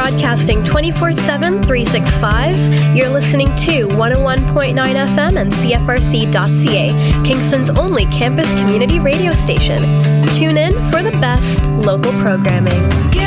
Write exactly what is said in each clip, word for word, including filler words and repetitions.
Broadcasting twenty-four seven, three sixty-five, you're listening to one oh one point nine F M and C F R C dot C A, Kingston's only campus community radio station. Tune in for the best local programming.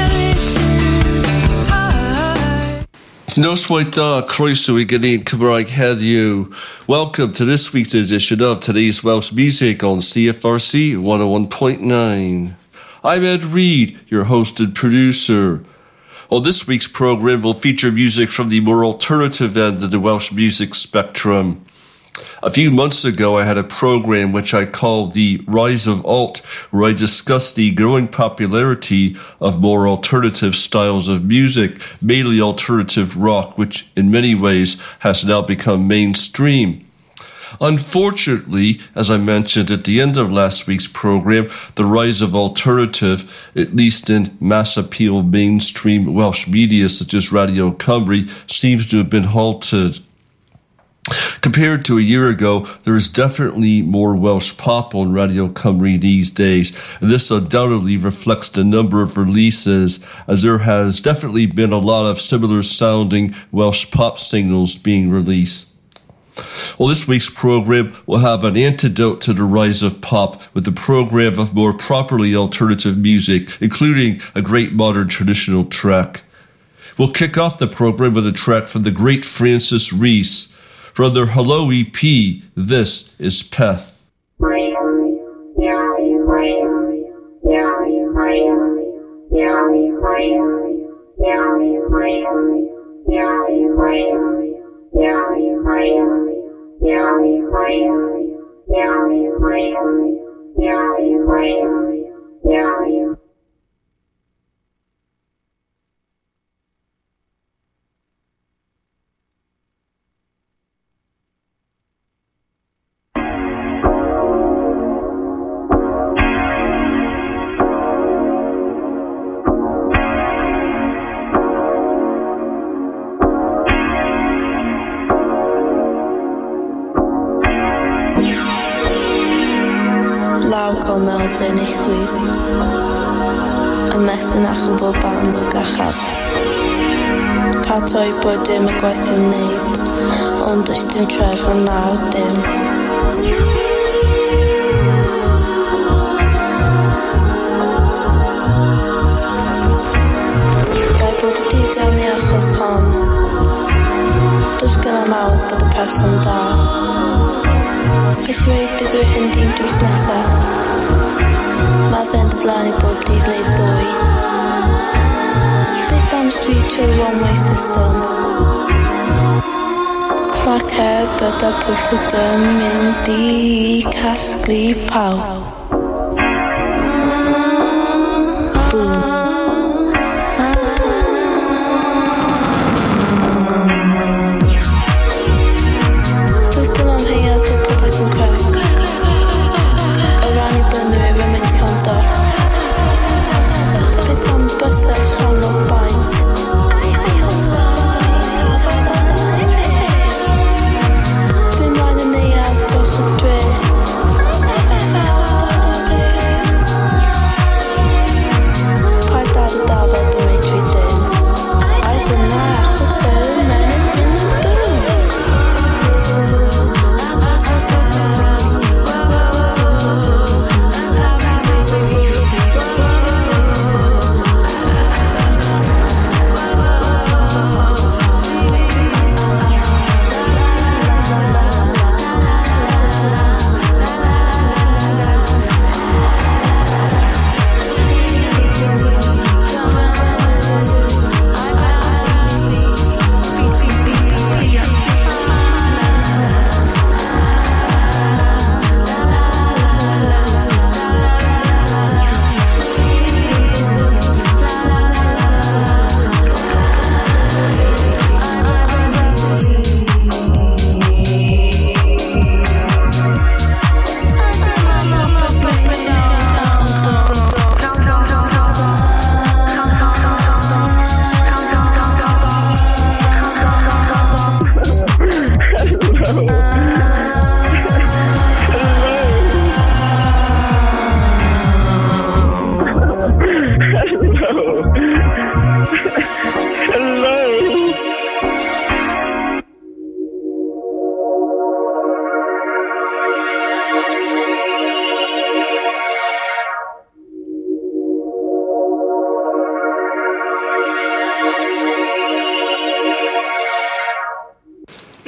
Noswaith Croeso I Gynnin Cymraeg heddiw. Welcome to this week's edition of Today's Welsh Music on C F R C one oh one point nine. I'm Ed Reed, your host and producer. Well, this week's program will feature music from the more alternative end of the Welsh music spectrum. A few months ago, I had a program which I called The Rise of Alt, where I discussed the growing popularity of more alternative styles of music, mainly alternative rock, which in many ways has now become mainstream. Unfortunately, as I mentioned at the end of last week's program, the rise of alternative, at least in mass appeal mainstream Welsh media such as Radio Cymru, seems to have been halted. Compared to a year ago, there is definitely more Welsh pop on Radio Cymru these days, and this undoubtedly reflects the number of releases, as there has definitely been a lot of similar sounding Welsh pop singles being released. Well, this week's program will have an antidote to the rise of pop with a program of more properly alternative music, including a great modern traditional track. We'll kick off the program with a track from the great Francis Rhys. From their Hello E P, this is Peth. Yn eich chwydd y mesyn ach yn bob band o gachaf patoi bod dim y gwaith yn wneud ond does dim tref o nawr dim gai bod y digon i achos hon does gyda mawdd bod y person da beth yw'r digwydd hyn dim drws nesaf Mae fynd y flaen I bob dydd neu ddwy Beth am street o'r one-way system Mae cerbyd a pwysig yn mynd I casglu pawb Boom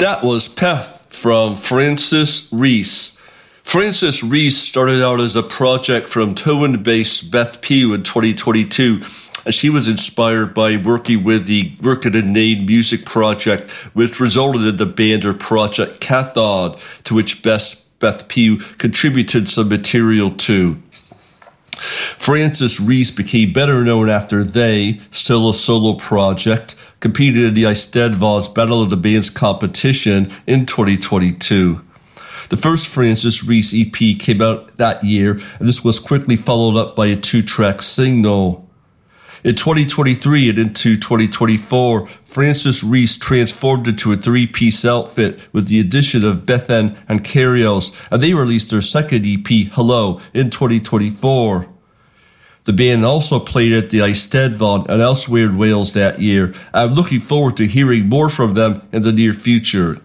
That was Peth from Francis Reese. Francis Reese started out as a project from Towan-based Beth Pugh in twenty twenty-two, and she was inspired by working with the Working in Nain music project, which resulted in the band or project Cathod, to which Beth, Beth Pugh contributed some material to. Francis Reese became better known after they, still a solo project, competed in the Eisteddfod's Battle of the Bands competition in twenty twenty-two. The first Francis Reese E P came out that year, and this was quickly followed up by a two-track single. In twenty twenty-three and into twenty twenty-four, Francis Reese transformed into a three-piece outfit with the addition of Bethan and Carrios, and they released their second E P, Hello, in twenty twenty-four. The band also played at the Eisteddfod and elsewhere in Wales that year. I'm looking forward to hearing more from them in the near future.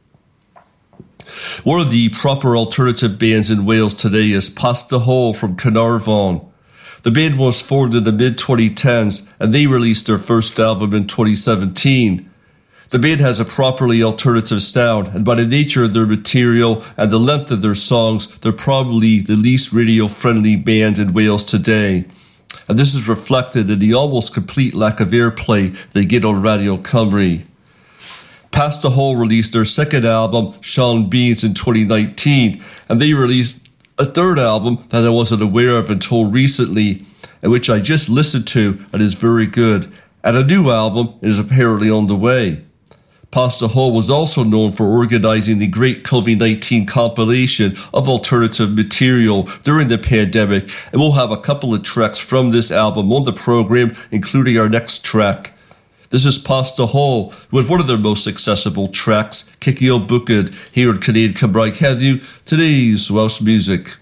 One of the proper alternative bands in Wales today is Pasta Hole from Carnarvon. The band was formed in the mid twenty tens, and they released their first album in twenty seventeen. The band has a properly alternative sound, and by the nature of their material and the length of their songs, they're probably the least radio-friendly band in Wales today. And this is reflected in the almost complete lack of airplay they get on Radio Cymru. Pasta Hole released their second album, Sean Beans, in twenty nineteen, and they released a third album that I wasn't aware of until recently, and which I just listened to and is very good, and a new album is apparently on the way. Pasta Hole was also known for organizing the Great COVID nineteen compilation of alternative material during the pandemic, and we'll have a couple of tracks from this album on the program, including our next track. This is Pasta Hole with one of their most accessible tracks, Kiccio Bucad, here on Canadian Cymraeg Heddiw, today's Welsh music.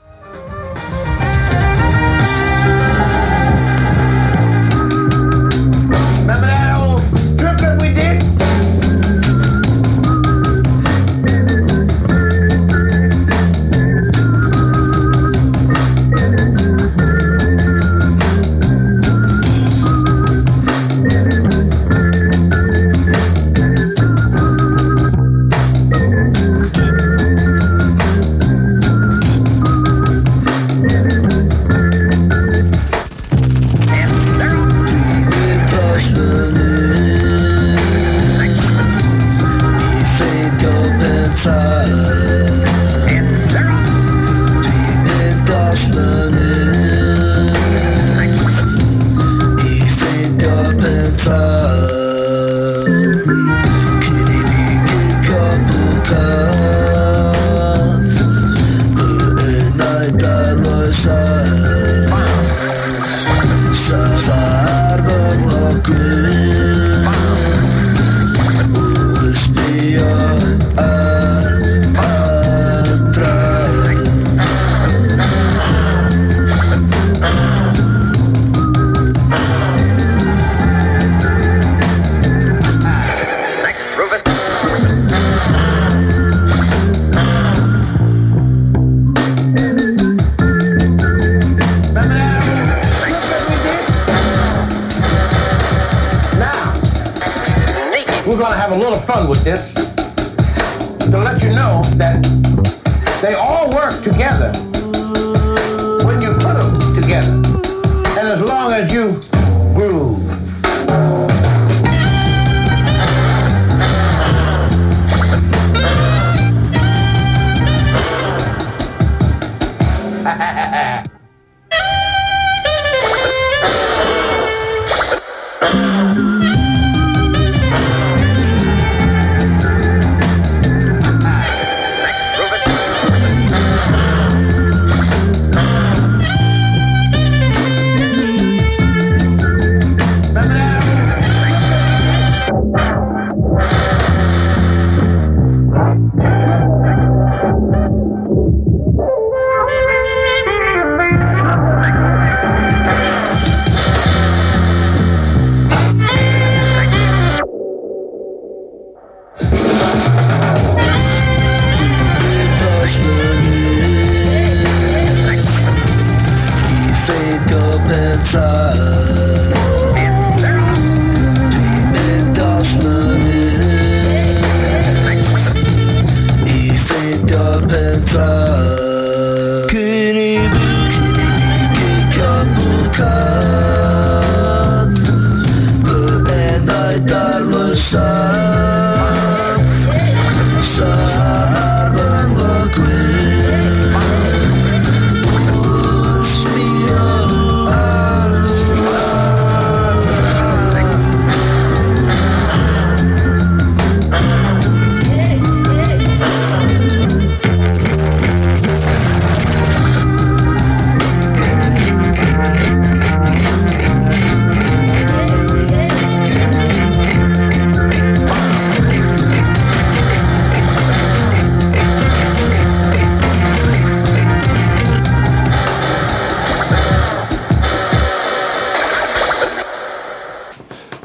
With this to let you know that they all work together when you put them together, and as long as you groove.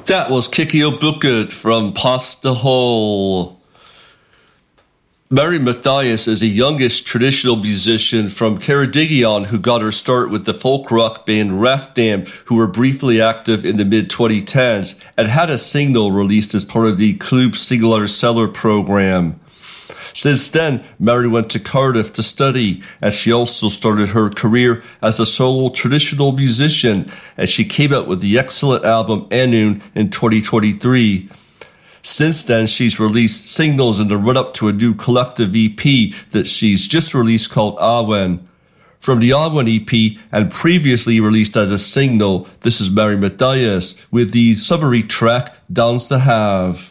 That was Kiki O'Bucket from Pasta Hall. Mary Mathias is the youngest traditional musician from Ceredigion who got her start with the folk rock band Rafdam, who were briefly active in the mid twenty tens and had a single released as part of the Club Sigler Seller program. Since then, Mary went to Cardiff to study, and she also started her career as a solo traditional musician, and she came out with the excellent album Enun in twenty twenty-three. Since then, she's released singles in the run-up to a new collective E P that she's just released called Awen. From the Awen E P, and previously released as a single, this is Mary Mathias with the summary track Dance to Have.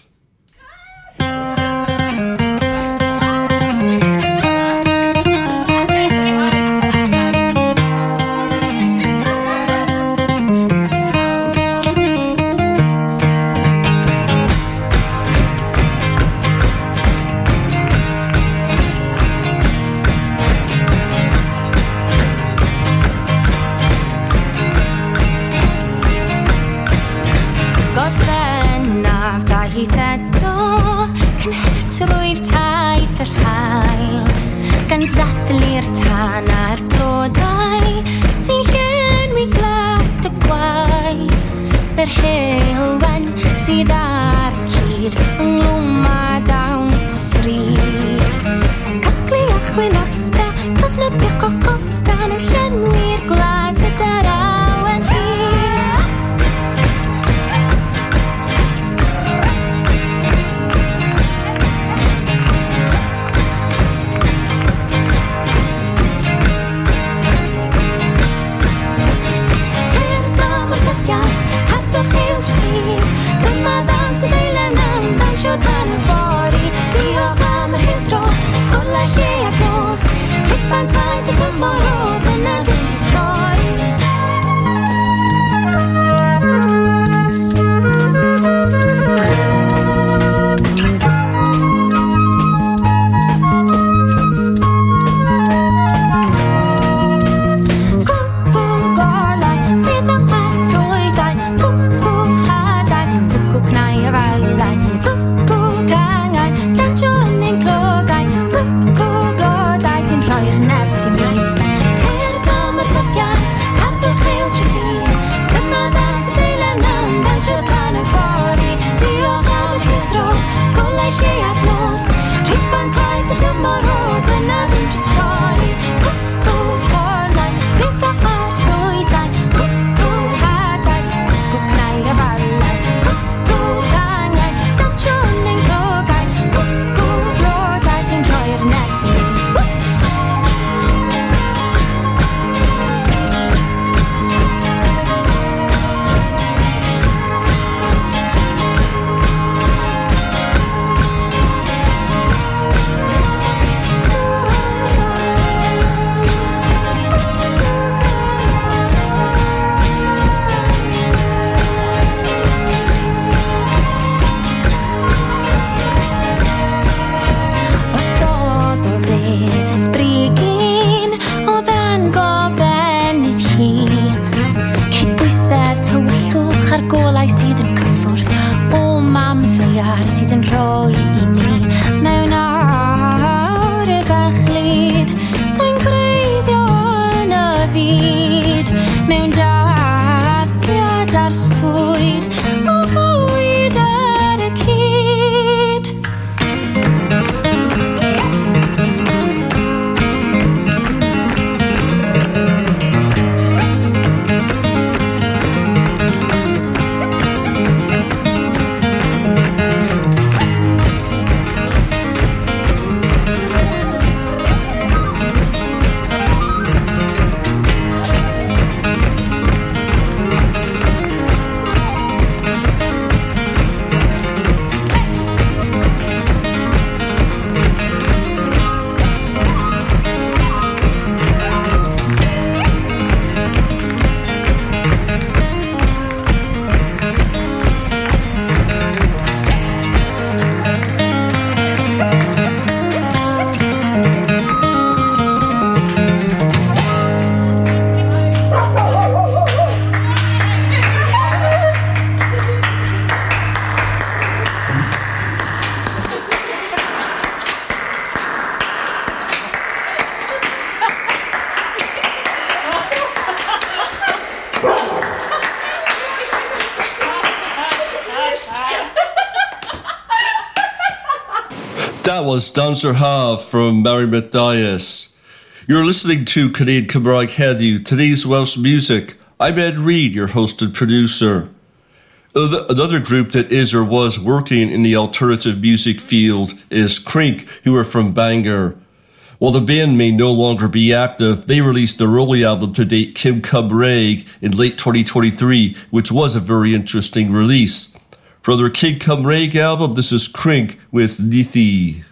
That was Dancer Have from Mary Mathias. You're listening to Canadian Cymraeg Heddiw, today's Welsh music. I'm Ed Reed, your host and producer. Another group that is or was working in the alternative music field is Crink, who are from Bangor. While the band may no longer be active, they released their early album to date, Kim Cymraeg, in late twenty twenty-three, which was a very interesting release. For their Kim Cymraeg album, this is Crink with Nithi.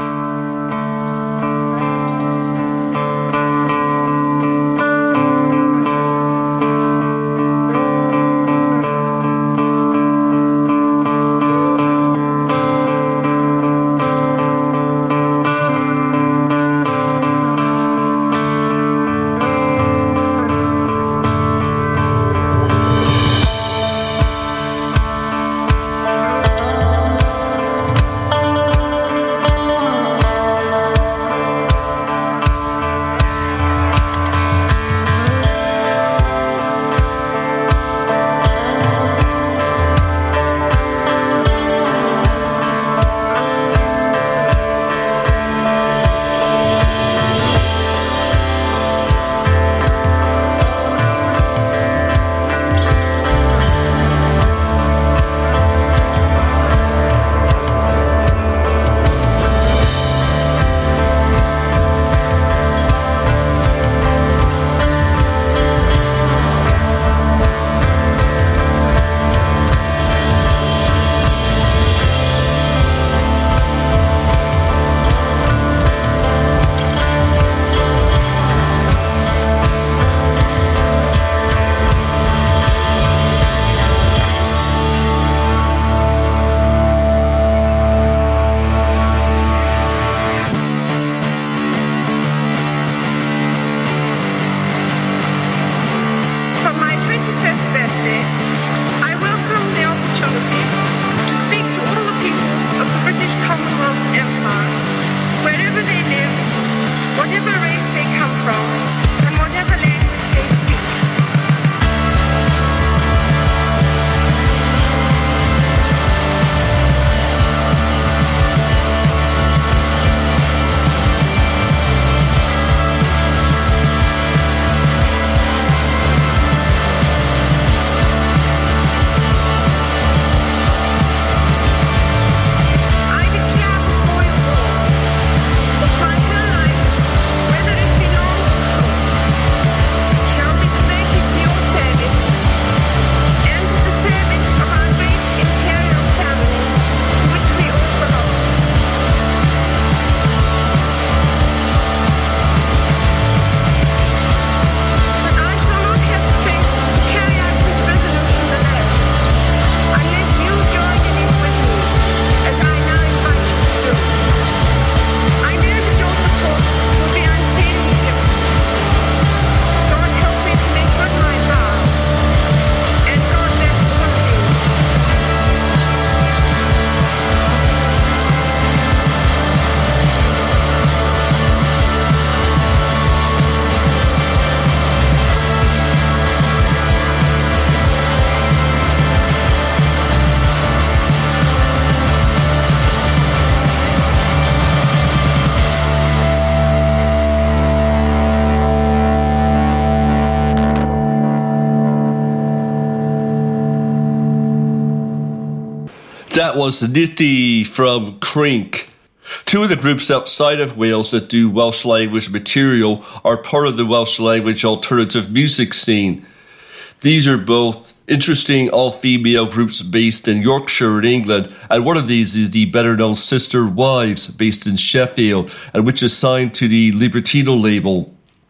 That was Nithi from Crink. Two of the groups outside of Wales that do Welsh language material are part of the Welsh language alternative music scene. These are both interesting all-female groups based in Yorkshire in England, and one of these is the better-known Sister Wives based in Sheffield, and which is signed to the Libertino label.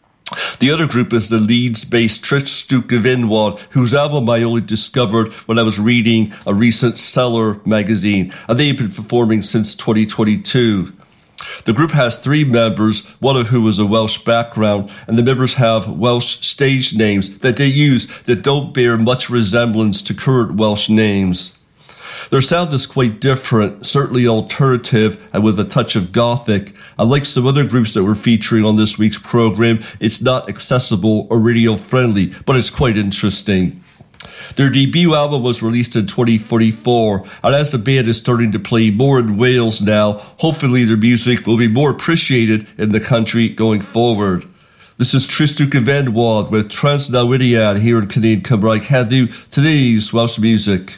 The other group is the Leeds-based Trish Duke of Inwan, whose album I only discovered when I was reading a recent Cellar magazine, and they've been performing since twenty twenty-two. The group has three members, one of whom is a Welsh background, and the members have Welsh stage names that they use that don't bear much resemblance to current Welsh names. Their sound is quite different, certainly alternative and with a touch of gothic. Unlike some other groups that we're featuring on this week's program, it's not accessible or radio friendly, but it's quite interesting. Their debut album was released in twenty forty-four, and as the band is starting to play more in Wales now, hopefully their music will be more appreciated in the country going forward. This is Tristú Gyfenwad with Trasnawiriad here in Cynnig Cymraeg Heddiw, today's Welsh music.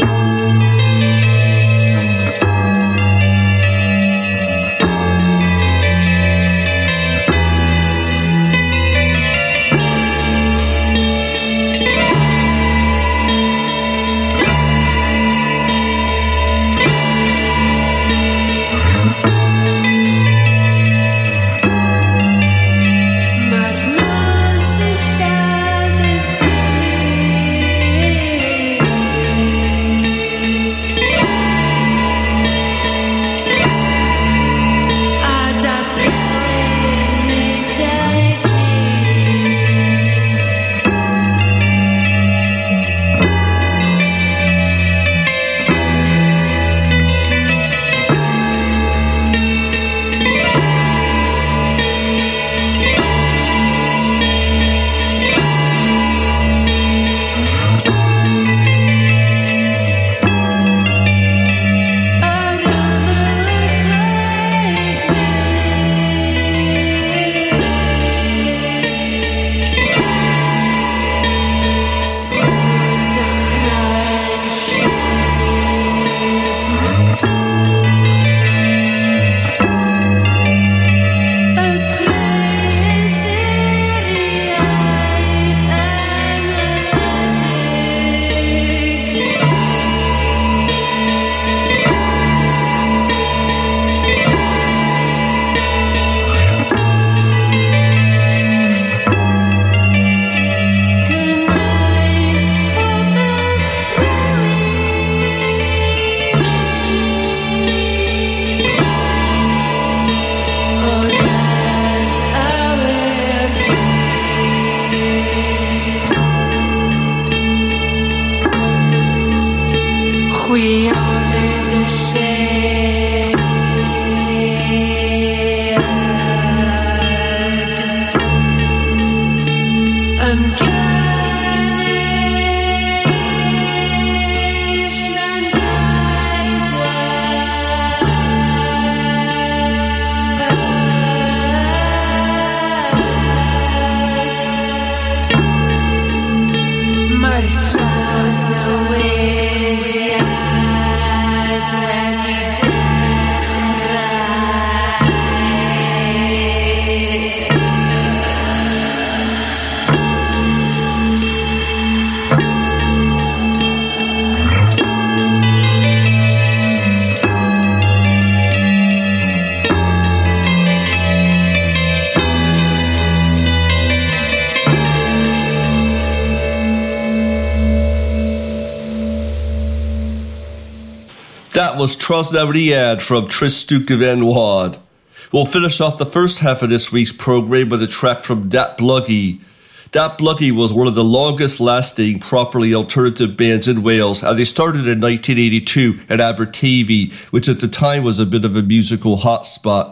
Was Trasnawiriad from Tristú Gyfenwad. We'll finish off the first half of this week's programme with a track from Datblygu. Datblygu was one of the longest lasting properly alternative bands in Wales, and they started in nineteen eighty-two in Aberteifi, which at the time was a bit of a musical hotspot.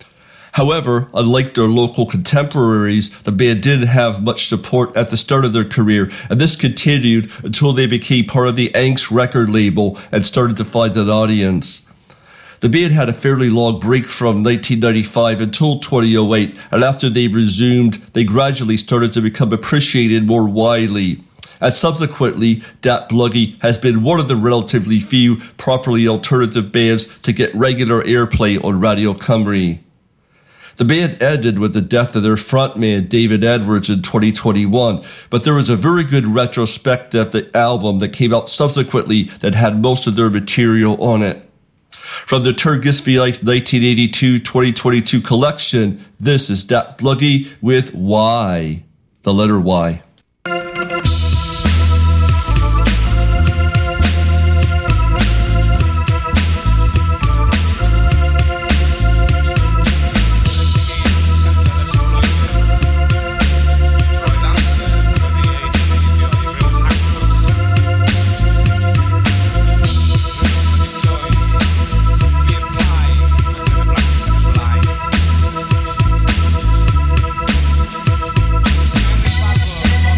However, unlike their local contemporaries, the band didn't have much support at the start of their career, and this continued until they became part of the Angst record label and started to find an audience. The band had a fairly long break from nineteen ninety-five until twenty oh eight, and after they resumed, they gradually started to become appreciated more widely. And subsequently, Datblygu has been one of the relatively few properly alternative bands to get regular airplay on Radio Cymru. The band ended with the death of their frontman, David Edwards, in twenty twenty-one, but there was a very good retrospective album that came out subsequently that had most of their material on it. From the Tyrgysfiaith nineteen eighty-two twenty twenty-two collection, this is Datblygu with Y, the letter Y. Bye.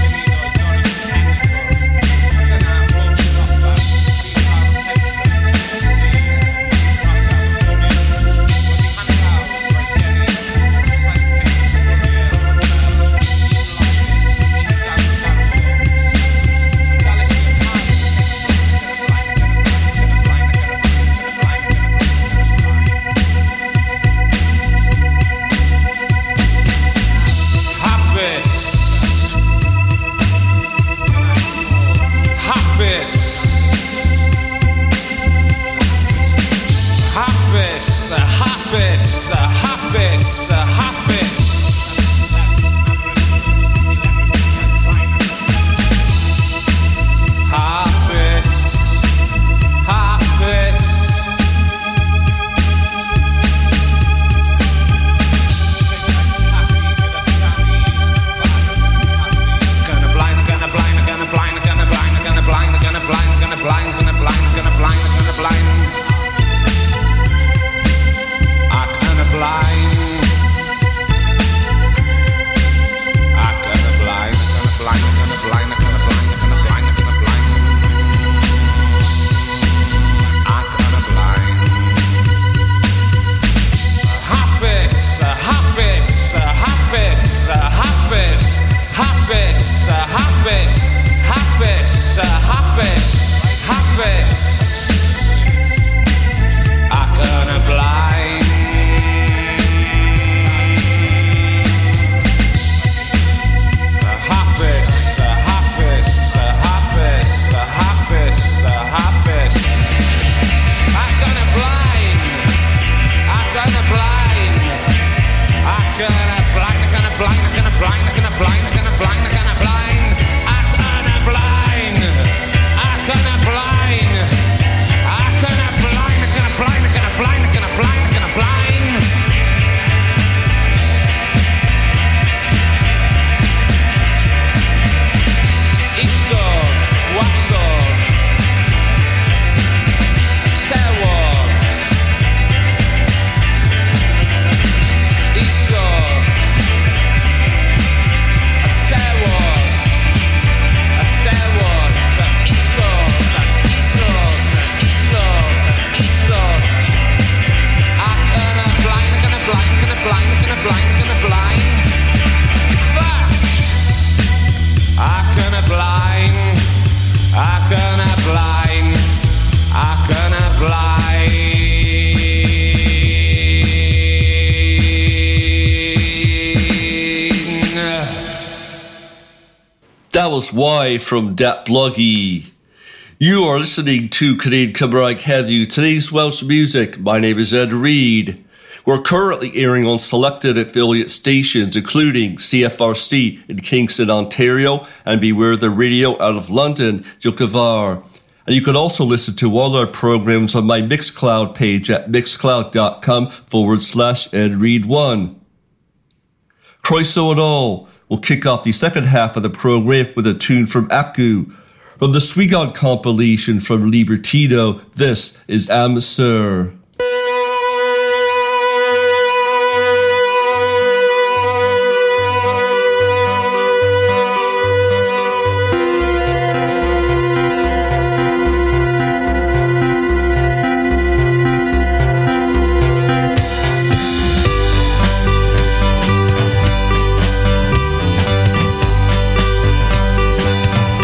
That was Why from Dat Bloggy. You are listening to Canadian Cymraeg Heddiw, today's Welsh music. My name is Ed Reed. We're currently airing on selected affiliate stations, including C F R C in Kingston, Ontario, and Beware the Radio out of London, Dilcavar. And you can also listen to all our programs on my Mixcloud page at mixcloud.com forward slash Ed Reed one. Croeso and all. We'll kick off the second half of the program with a tune from Aku. From the Swigon compilation from Libertino, this is Am Sir.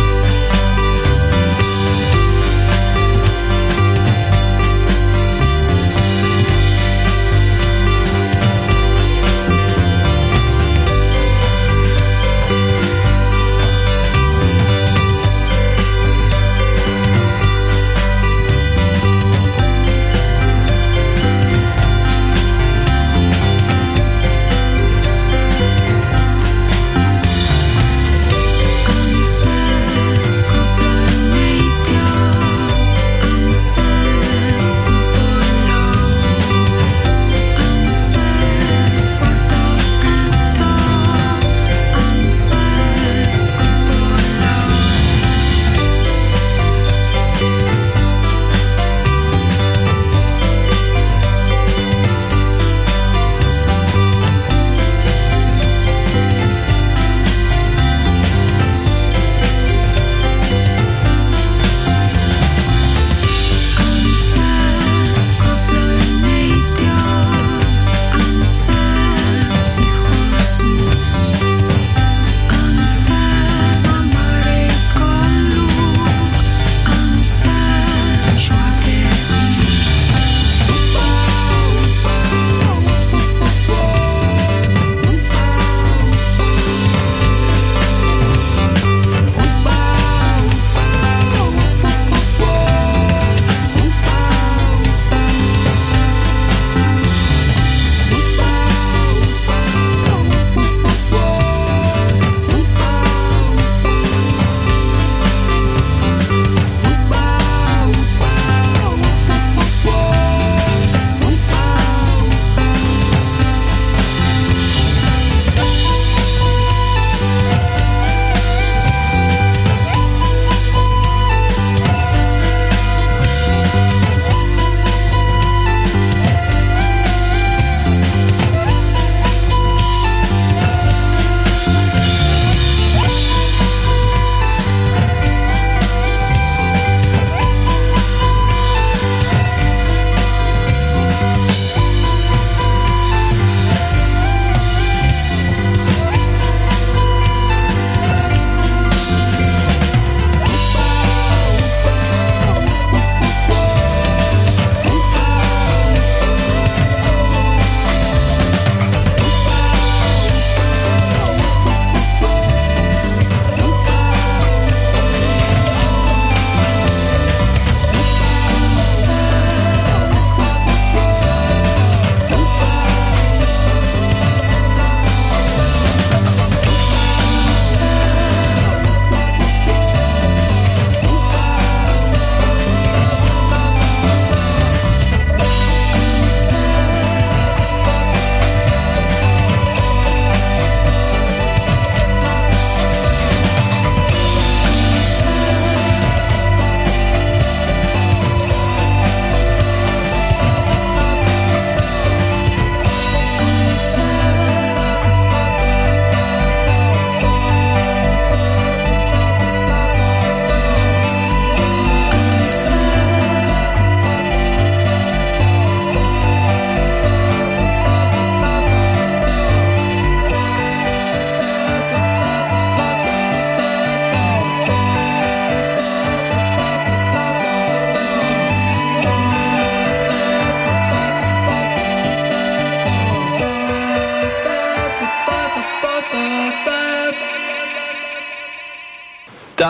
Am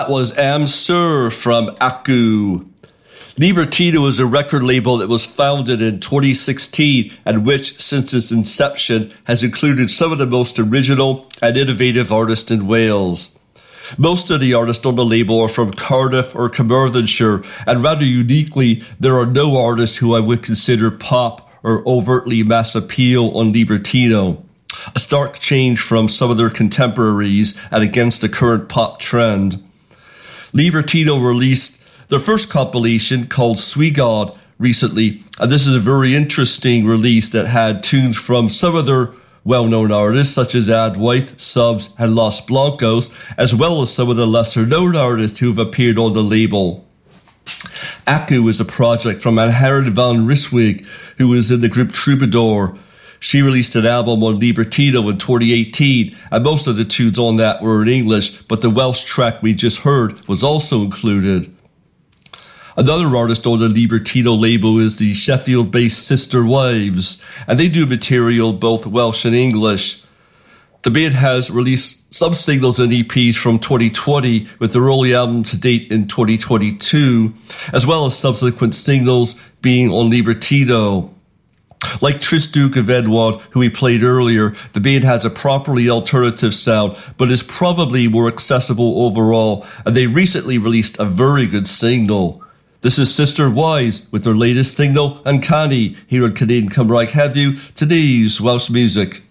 That was Am Sur from Aku. Libertino is a record label that was founded in twenty sixteen and which, since its inception, has included some of the most original and innovative artists in Wales. Most of the artists on the label are from Cardiff or Carmarthenshire, and rather uniquely, there are no artists who I would consider pop or overtly mass appeal on Libertino. A stark change from some of their contemporaries and against the current pop trend. Libertino released their first compilation called Swigod recently, and this is a very interesting release that had tunes from some of their well-known artists such as Adwaith, Subs and Los Blancos, as well as some of the lesser-known artists who have appeared on the label. Aku is a project from Angharad van Ryswyk, who was in the group Troubadour. She released an album on Libertino in twenty eighteen, and most of the tunes on that were in English, but the Welsh track we just heard was also included. Another artist on the Libertino label is the Sheffield-based Sister Wives, and they do material both Welsh and English. The band has released some singles and E Ps from twenty twenty, with their only album to date in twenty twenty-two, as well as subsequent singles being on Libertino. Like Tris Duke of Edward, who we played earlier, the band has a properly alternative sound, but is probably more accessible overall, and they recently released a very good single. This is Sister Wives with their latest single, Uncanny, here on Canadian Cymraeg Heddiw, today's Welsh music.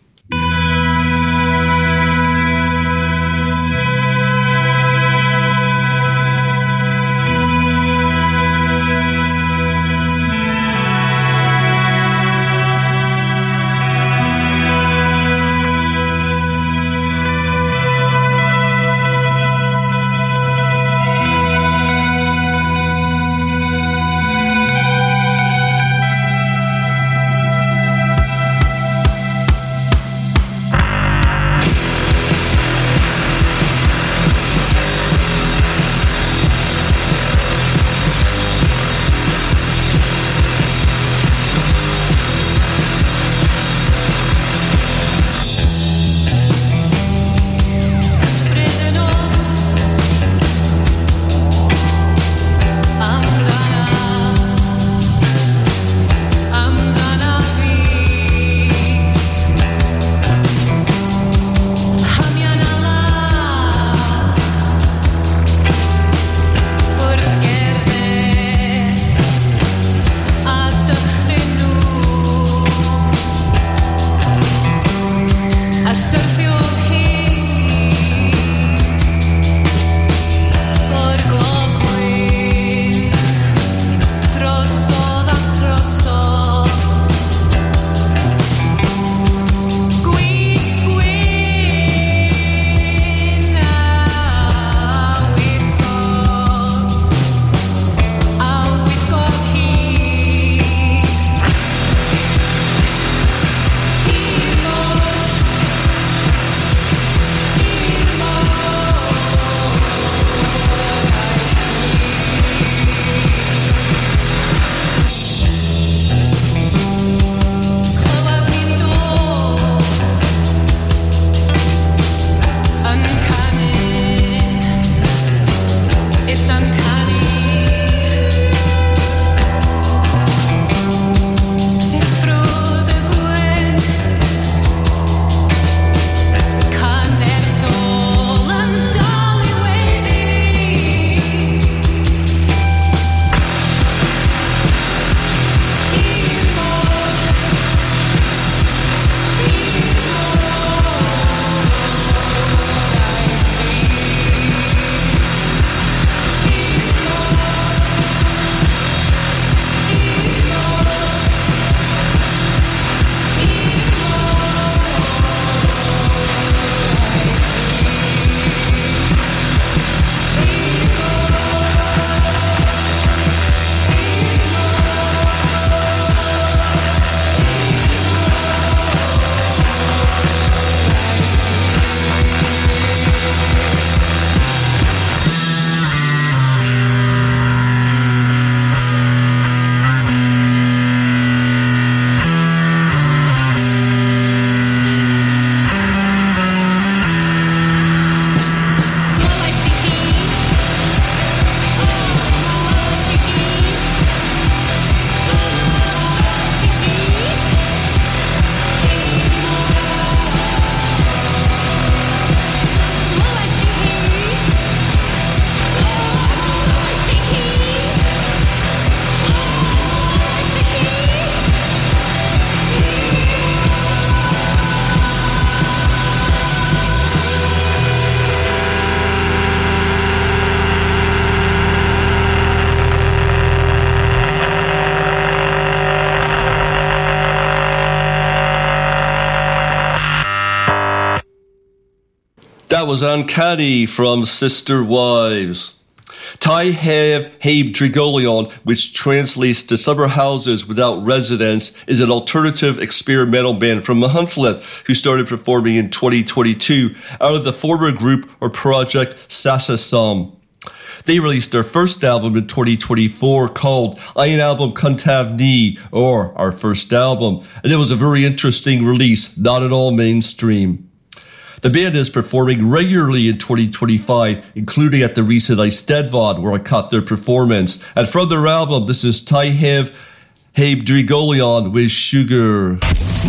That was Uncanny from Sister Wives. Tai Have Habe Drigolion, which translates to Summer Houses Without Residents, is an alternative experimental band from Machynlleth who started performing in twenty twenty-two out of the former group or project Sasasam. They released their first album in twenty twenty-four called Ein Album Kuntav Ni, or Our First Album, and it was a very interesting release, not at all mainstream. The band is performing regularly in twenty twenty-five, including at the recent Eisteddfod, where I caught their performance. And from their album, this is Tai Have Habe Drigolion with Sugar.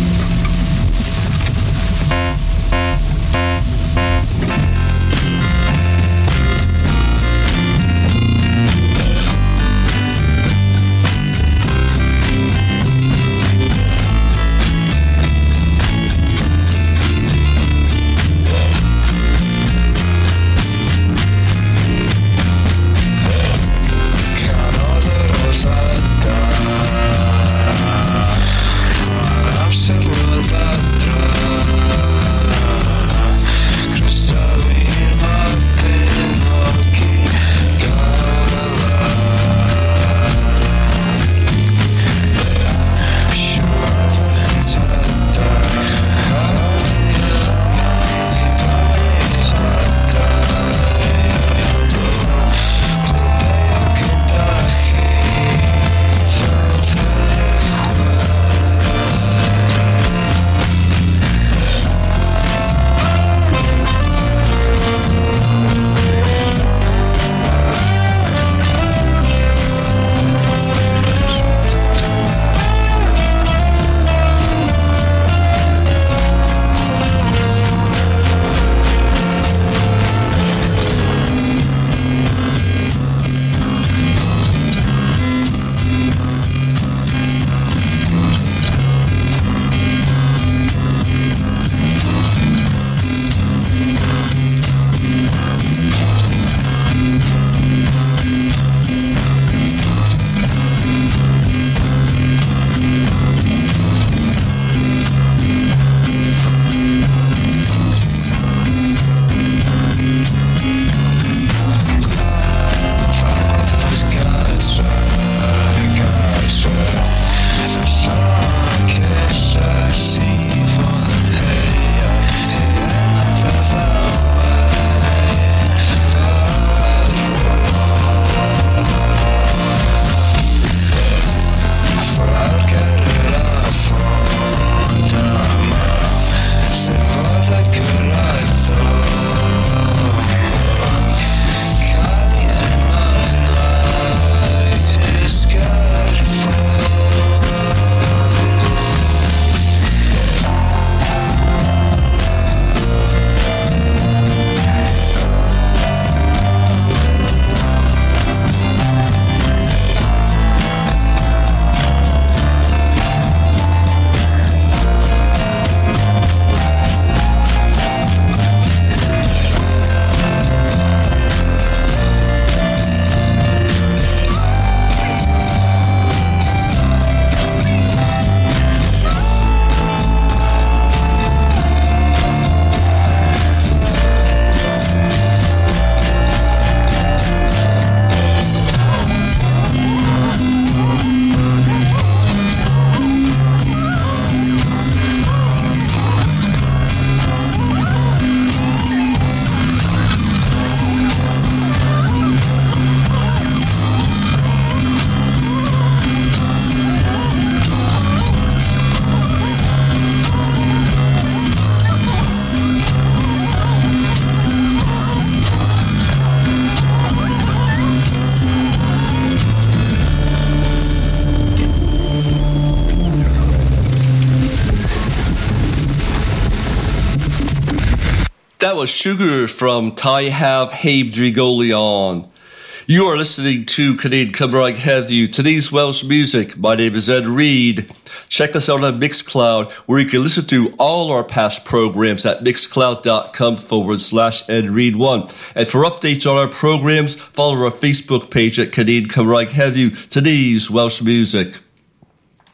That was Sugar from Tai Have Habe Drigolion. You are listening to Canadian Cymraeg Heddiw, today's Welsh music. My name is Ed Reed. Check us out on Mixcloud, where you can listen to all our past programs at mixcloud.com forward slash Ed Reed one. And for updates on our programs, follow our Facebook page at Canadian Cymraeg Heddiw, today's Welsh music.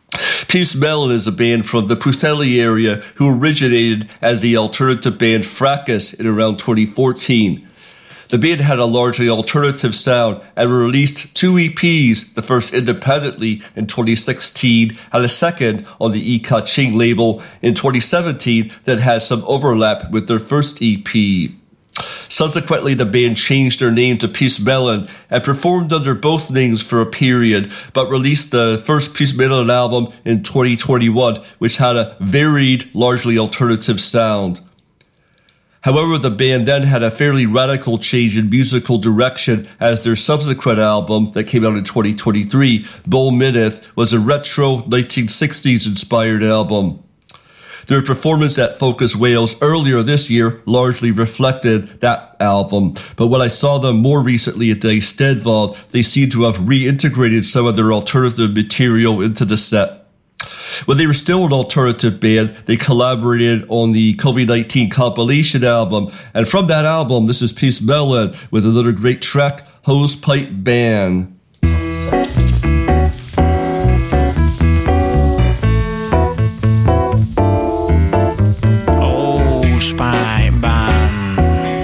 Peace Melon is a band from the Pwllheli area who originated as the alternative band Fracas in around twenty fourteen. The band had a largely alternative sound and released two E Ps, the first independently in twenty sixteen and a second on the E Ka-ching label in twenty seventeen that has some overlap with their first E P. Subsequently, the band changed their name to Peace Melon and performed under both names for a period, but released the first Peace Melon album in twenty twenty-one, which had a varied, largely alternative sound. However, the band then had a fairly radical change in musical direction as their subsequent album that came out in twenty twenty-three, Bol Mynydde, was a retro nineteen sixties inspired album. Their performance at Focus Wales earlier this year largely reflected that album, but when I saw them more recently at the Eisteddfod, they seemed to have reintegrated some of their alternative material into the set. When they were still an alternative band, they collaborated on the COVID nineteen compilation album, and from that album, this is Peace Melon with another great track, Hosepipe Band. Hosepipe Band,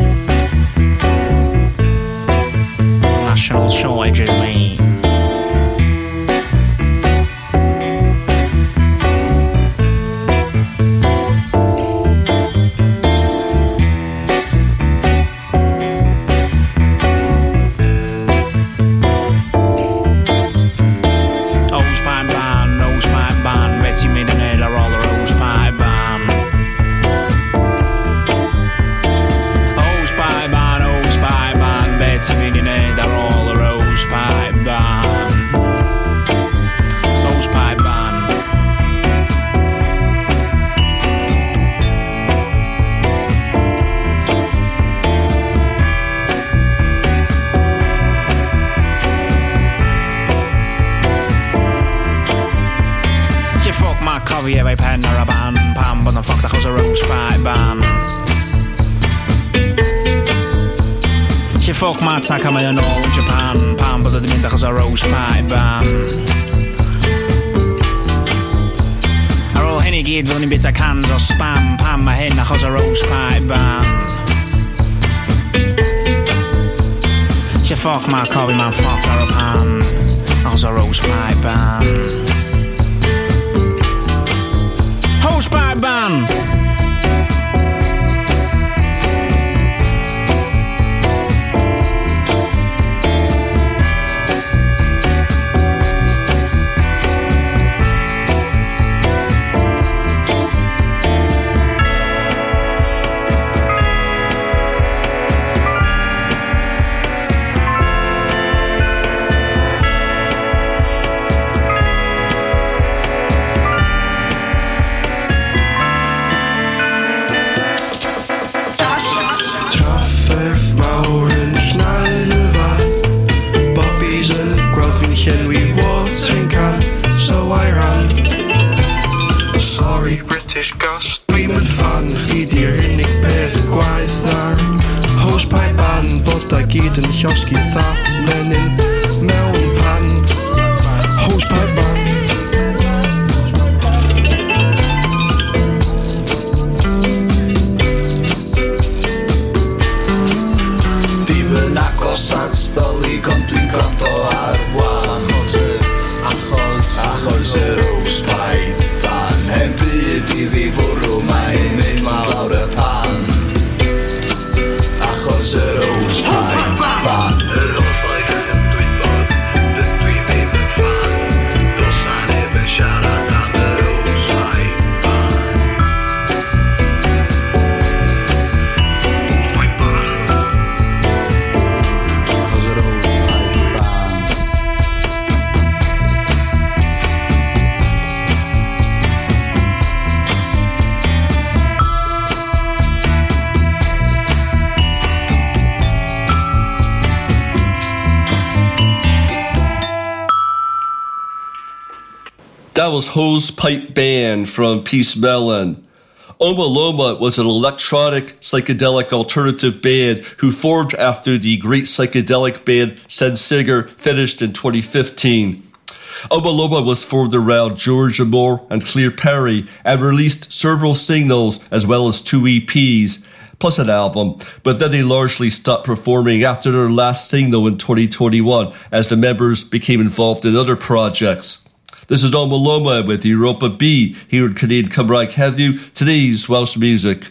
National Shortage of me. Coffi efo'i pen ar y ban, pam bod yn ffoct achos y Hosepipe Band. Lle ffoc ma tac am ei yn ôl yn Japan, pam bod ydi mynd achos y Hosepipe Band. Ar ôl hyn i gyd fyddwn ni'n bita cans o spam, pam mae hyn achos y Hosepipe Band. Lle ffoc ma coffi ma'n ffoc ar y pan, achos y Hosepipe Band. Hosepipe Band. Gyd yn llosgi tha menyn mewn pan. Hosepipe Band. Dim yn agos at stolig ond dwi'n gwrando ar wan achos y achos achos yr Hosepipe Band. Hen byd i fi fwrw mae'n mynd lawr y pan achos yr Hosepipe Band. Yr holl oed yn ymdwybod, dydw i ddim yn fan, dos a neb yn siarad am yr Hosepipe Band. Achos yr Hosepipe Band. That was Hosepipe Band from Peace Melon. Oma Loma was an electronic psychedelic alternative band who formed after the great psychedelic band Sensinger finished in twenty fifteen. Omaloma was formed around George Moore and Claire Perry and released several singles as well as two E Ps, plus an album, but then they largely stopped performing after their last single in twenty twenty-one as the members became involved in other projects. This is Omaloma with Europa B here in Canadian Cymraeg Heddiw, today's Welsh music.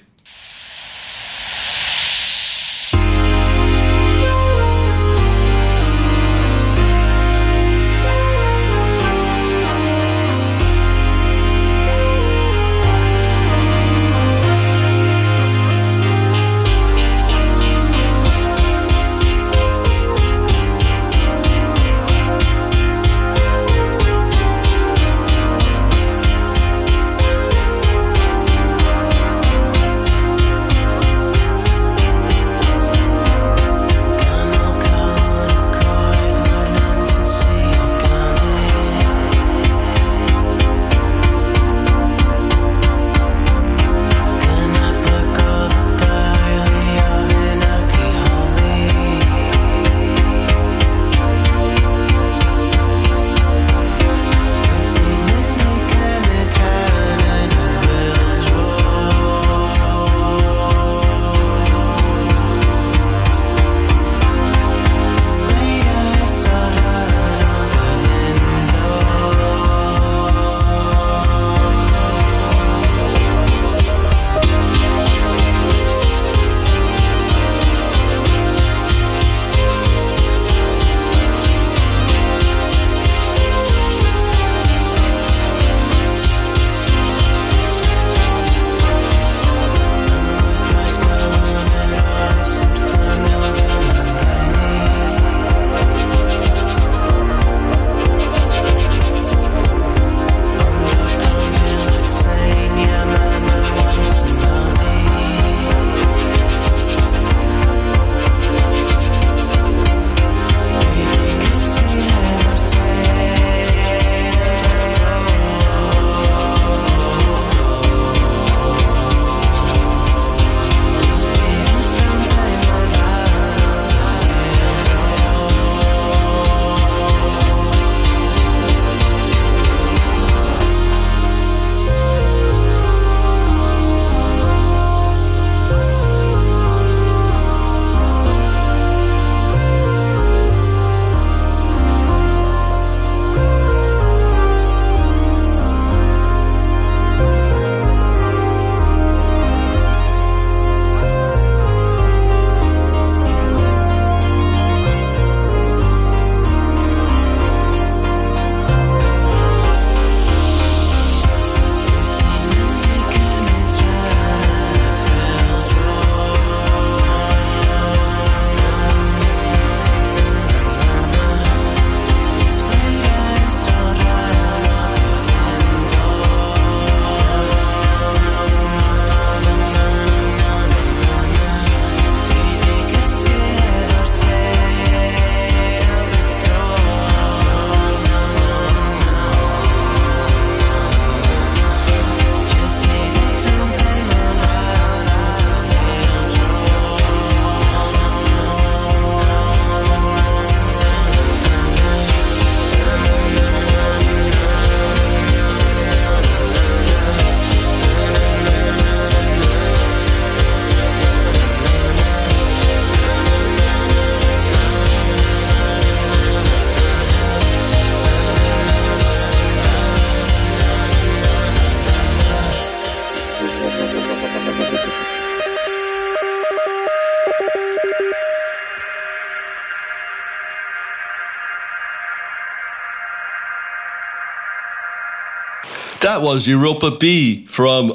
That was Europa B from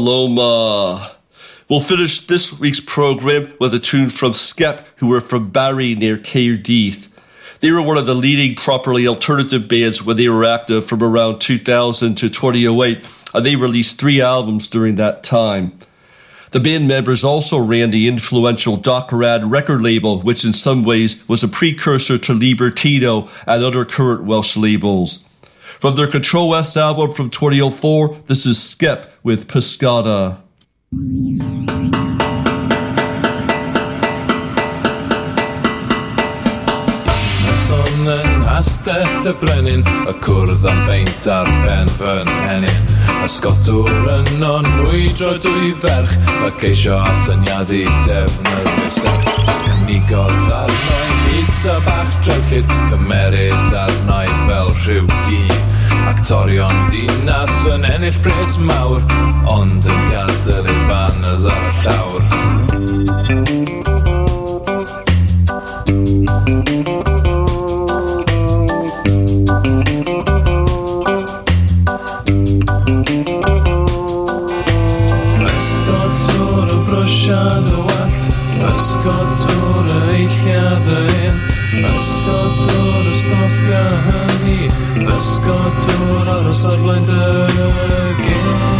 Omaloma. We'll finish this week's programme with a tune from Skep, who were from Barry near Caerdydd. They were one of the leading properly alternative bands when they were active from around two thousand to twenty oh eight, and they released three albums during that time. The band members also ran the influential Docrad record label, which in some ways was a precursor to Libertino and other current Welsh labels. From their Control S album from twenty oh four, this is Skep with Pescada. Sonnen har castell y brenin, y cwrdd am beint ar ben fy nhenyn. Ysgotwr yn onwydro dwy ferch, y ceisio atyniadu defnydd y serch. Cynigodd arnau pizza bach drewllyd, cymeryd arnau fel rhyw gi. Actorion dinas yn ennill pres mawr, ond yn gadael ei fannes ar y llawr. Ysgotwr y brwsiad y wallt, ysgotwr y eilliad y hyn, ysgotwr y stopia hynny, ysgotwr ar y sarflaen dy gyn.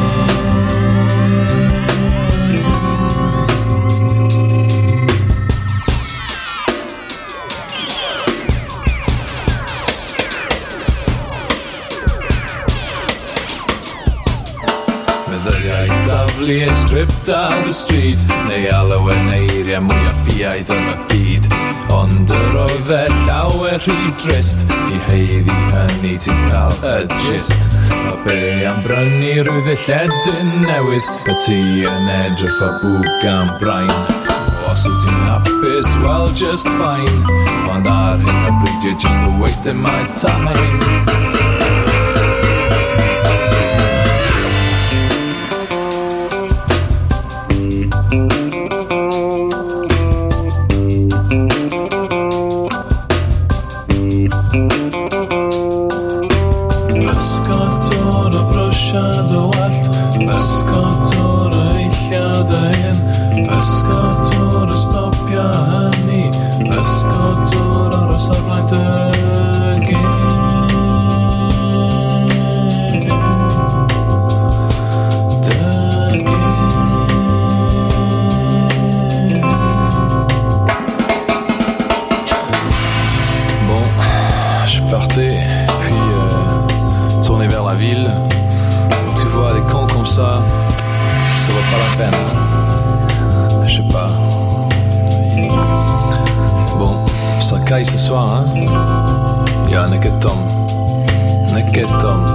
Meddyliau staflu ei stript ar y stryd, neu alw yn eiriau mwyaf ffiaidd yn y byd. Ond yr oedd e llawer rhy drist, i heiddi hynny ti'n cael y gist. A be am brynu rhyw ddilledyn newydd, y ti yn edrych o bwg am brain. Os wyt ti'n hapus, well just fine, ond ar hyn o bryd you're just a wasting my time. Ysgotwr y brwsiad y wallt, ysgotwr y eilliad y hyn, ysgotwr y stopia hynny, ysgotwr ar y sarflaen dy gyn. Dy gyn. Bon, je suis parti, puis euh, tourner vers la ville. Tu vois, des cons comme ça, ça vaut pas la peine. Hein? Je sais pas. Bon, ça caille ce soir, hein? Y'a un que Tom. Un que Tom.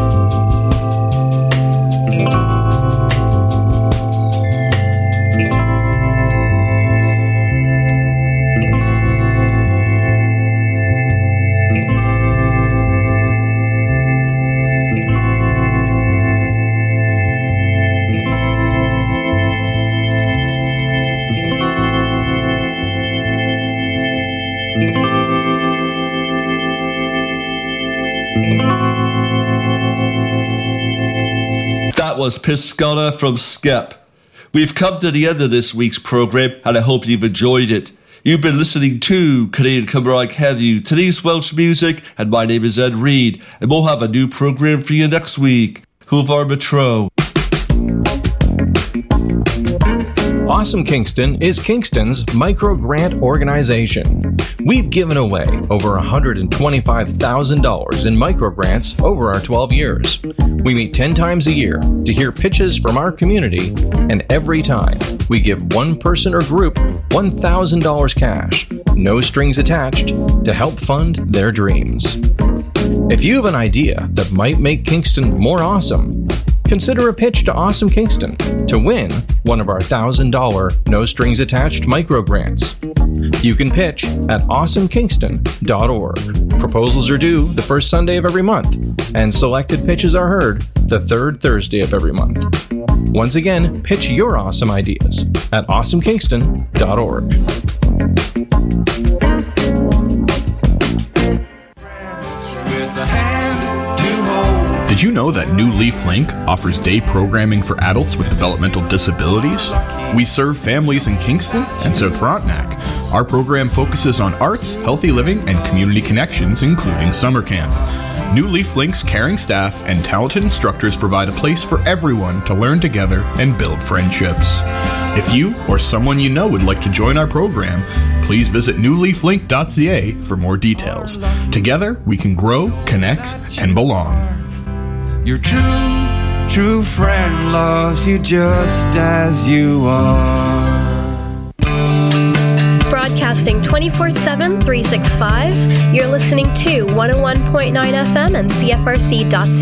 That was Piscata from Skep. We've come to the end of this week's programme and I hope you've enjoyed it. You've been listening to Canadian Cymraeg Heddiw, today's Welsh music, and my name is Ed Reed, and we'll have a new programme for you next week. Hwfar Matro. Awesome Kingston is Kingston's micro-grant organization. We've given away over one hundred twenty-five thousand dollars in micro-grants over our twelve years. We meet ten times a year to hear pitches from our community, and every time we give one person or group one thousand dollars cash, no strings attached, to help fund their dreams. If you have an idea that might make Kingston more awesome, consider a pitch to Awesome Kingston to win one of our one thousand dollars no-strings-attached micro-grants. You can pitch at awesome kingston dot org. Proposals are due the first Sunday of every month, and selected pitches are heard the third Thursday of every month. Once again, pitch your awesome ideas at awesome kingston dot org. Did you know that New Leaf Link offers day programming for adults with developmental disabilities? We serve families in Kingston and South Frontenac. Our program focuses on arts, healthy living, and community connections, including summer camp. New Leaf Link's caring staff and talented instructors provide a place for everyone to learn together and build friendships. If you or someone you know would like to join our program, please visit new leaf link dot c a for more details. Together, we can grow, connect, and belong. Your true, true friend loves you just as you are. Broadcasting twenty-four seven, three sixty-five, you're listening to one oh one point nine F M and C F R C dot C A.